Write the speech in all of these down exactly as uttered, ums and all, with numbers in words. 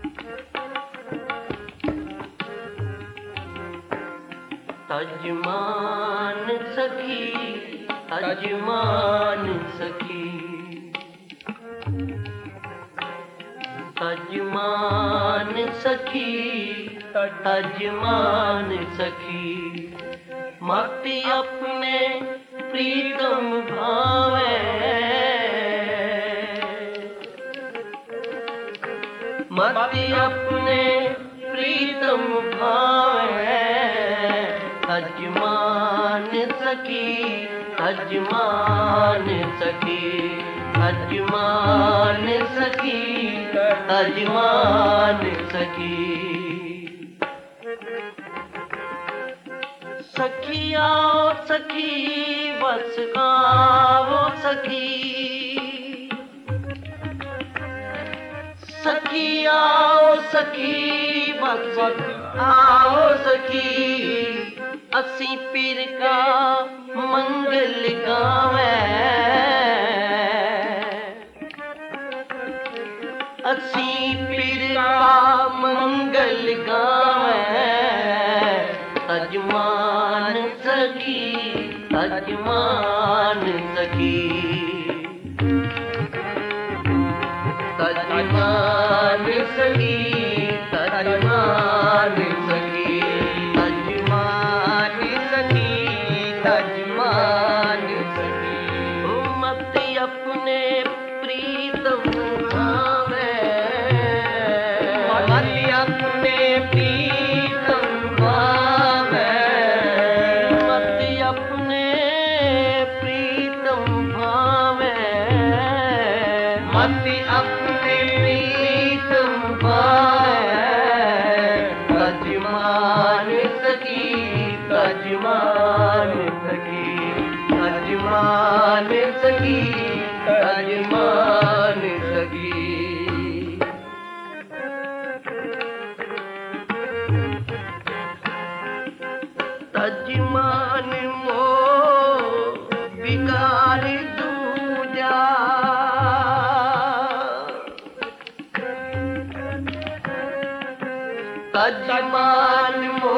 तजमान सखी तजमान सखी तजमान सखी तजमान सखी मति अपने प्रीतम भावे मति अपने प्रीतम भावे तजमान सखी तजमान सखी तजमान सखी तजमान सखी सखिया सखी बस गाओ सखी सखिया सखी बस आओ सखी असी पीर का मंगल गावे असी पीर का मंगल गावे तजमान सखी तजमान सखी तजमान सखी तजमान सखी तजमान सखी तजमान सखी मति अपने प्रीतम भावे मति अपने प्रीतम भावे मति अपने प्रीतम भावे मति अपने प्रीतम भावे तजमान सखी तजमान सखी तजमान सखी तजमान सखी तजमान मो बिगाड़ दूजा तजमान मो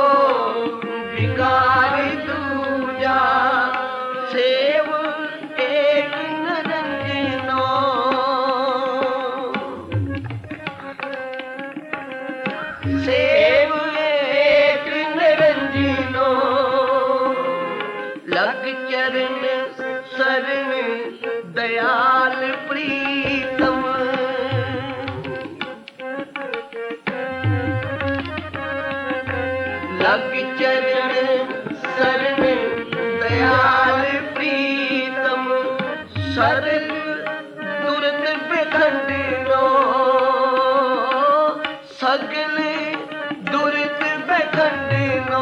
बिगाड़ दूजा सेव एक नरंजनो सेव एक नरंजनो लग चरण शरण दयाल प्रीतम लग चरण शरण दयाल प्रीतम शरण दुर्द बेखंडनो सगल दुर्द बेखंडनो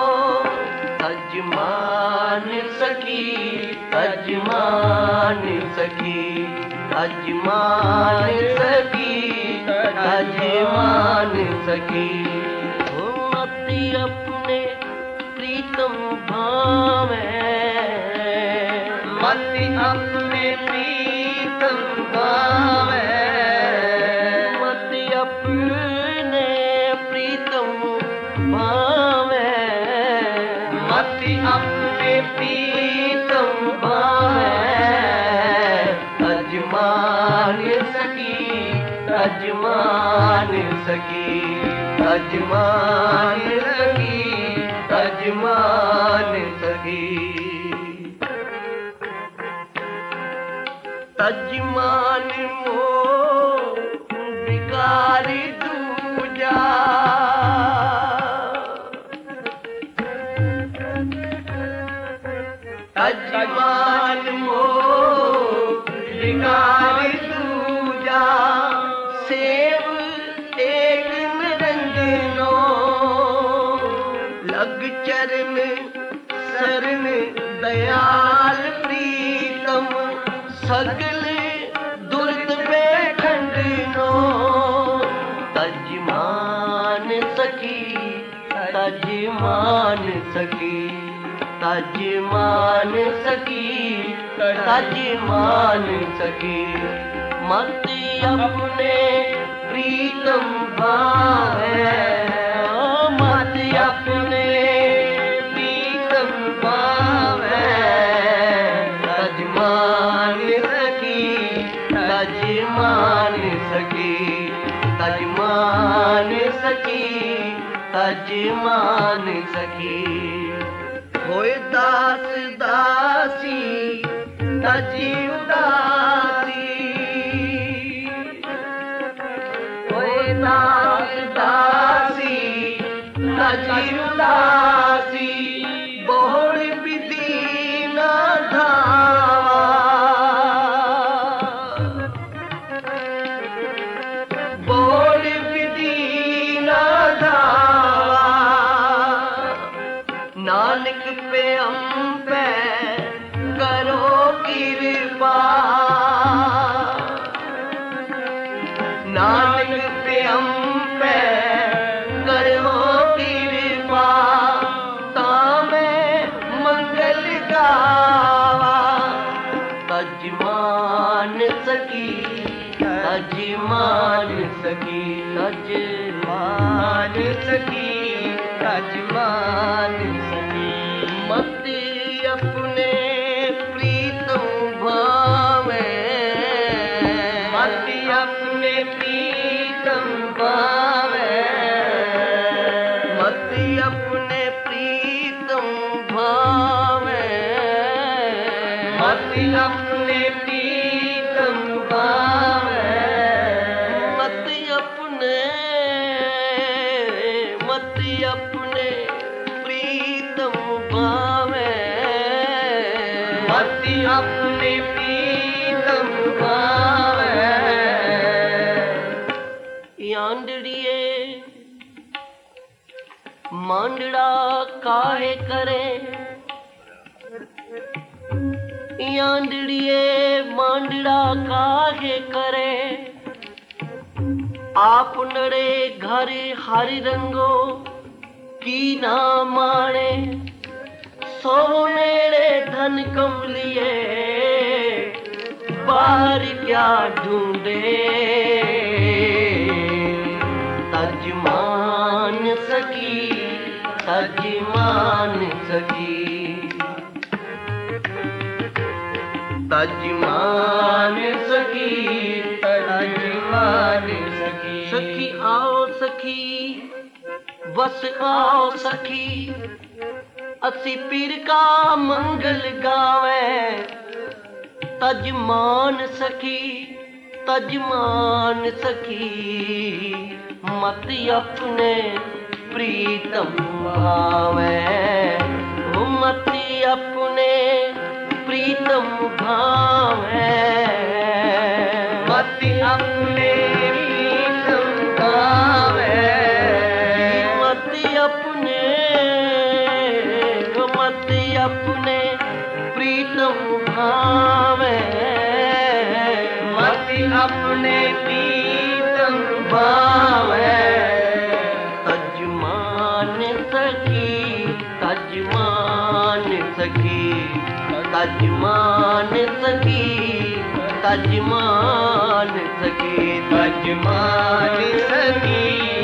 तजमान सखी तजमान सखी तजमान सखी तजमान सखी मति अपने प्रीतम भावे मति अपने प्रीतम भावे मति अपने प्रीतम भावे मति अपने प्रीतम भावे तजमान सखी तजमान सखी तजमान सखी तजमान सखी तजमान मो बिगाड़ दूजा तजमान मो बिगाड़ दूजा सेव एक निरंजनो लग चरण शरण दयाल प्रीतम सगल दुर्द बेखंडनो तजमान सखी तजमान सखी तजमान सखी तजमान सखी मति अपने प्रीतम तजमान सखी तजमान सखी होए दास दासी तजी उदासी होए दास दासी तजी उदासी बोल विधि न धावा बोल विधि न धावा नानक पे हम पे करो कृपा नानक पे हम पे करो कृपा तामे मंगल गावा तजमान सखी तजमान सखी तजमान सखी तजमान सखी मत अपने प्रीतम भावे मत अपने प्रीतम भावे मत अपने प्रीतम भावे मत अपने प्रीतम भावे मत अपने मत अपने प्रीतम भावे मत अपने प्रीतम भावे यांडड़िए मांडड़ा काहे करे यांडड़िए मांडड़ा काहे करे आप नड़े घर हरि रंगो की ना माणे सोनेरे धन कमलिए बाहर क्या ढूंढे तजमान सखी तजमान सखी तजमान सखी तजमान सखी सखी आओ सखी बस आओ सखी असी पीर का मंगल गावे तजमान सखी तजमान सखी मत अपने प्रीतम भावे मत अपने प्रीतम भावे मत अपने प्रीतम भावे मत अपने मत अपने प्रीतम भावे मत अपने प्रीतम भावे तजमान सखी तजमान सखी तजमान सखी तजमान सखी तजमान सखी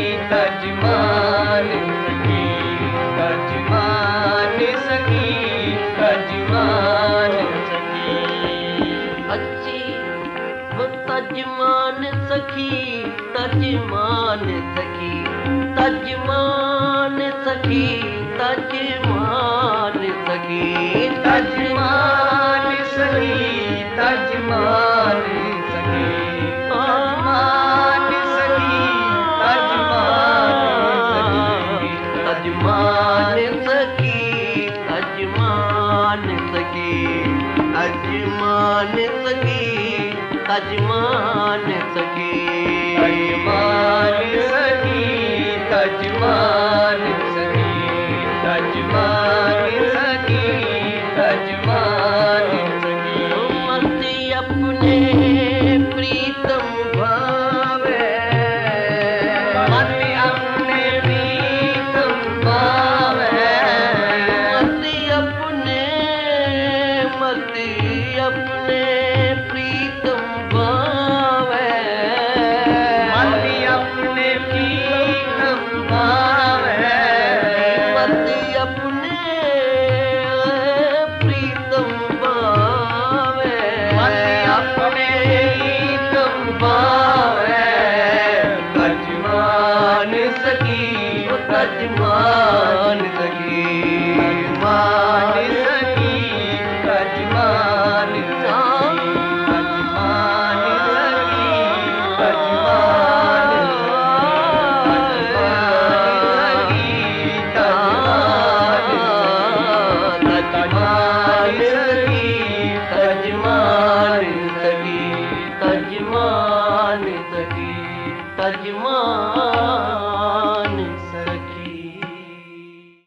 तजमान सखी तजमान सखी तजमान सखी अच्छी वो तजमान सखी तजमान सखी तजमान सखी